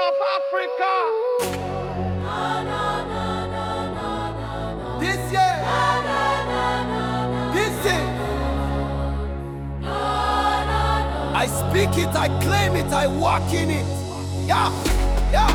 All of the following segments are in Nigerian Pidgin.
of Africa. This year, I speak it, I claim it, I walk in it. Yeah, yeah.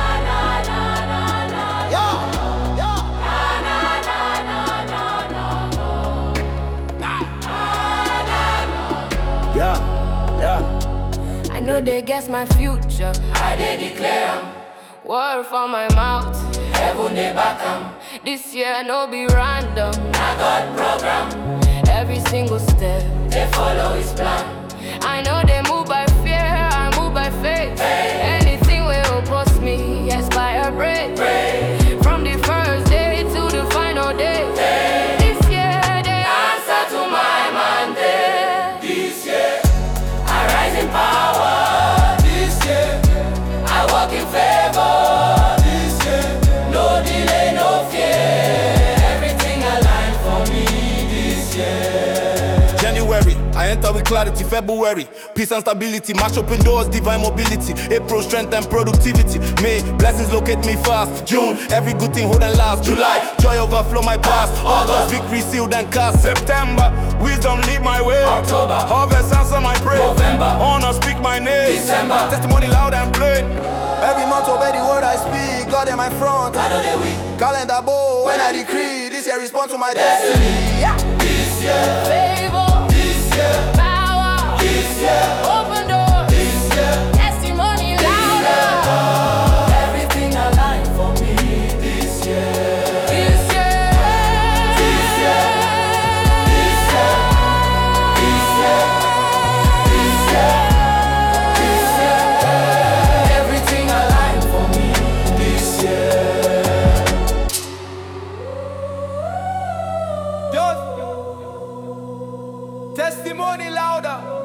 I know they guess my future, I they declare 'em. Word from my mouth, heaven they back 'em. This year no be random, I got program. Every single step, they follow his plan. I know they move by fear, I move by faith. Anything will oppose me, yes, by a break. From the first day to the final day. This year they answer to my mandate. This year, I rise in power. This year, I walk in favor. This year, no delay, no fear. Everything aligned for me this year. January, I enter with clarity. February, peace and stability. Mash open doors, divine mobility. April, strength and productivity. May, blessings locate me fast. June, every good thing hold and last. July, joy overflow my past. August, victory sealed and cast. September, wisdom lead my way. October, harvest answer my prayer. November, honor speak my name. December, testimony loud and plain. Every month obey the word I speak. God in my front, I know they weak. calendar bow when I decree. This year respond to my destiny. Yeah. This year, Favor, this year, power, this year, open doors, this year. testimony louder. Everything aligned for me this year. This year, This year, this year, this year, this year, this year. Everything aligned for me this year. Just testimony louder.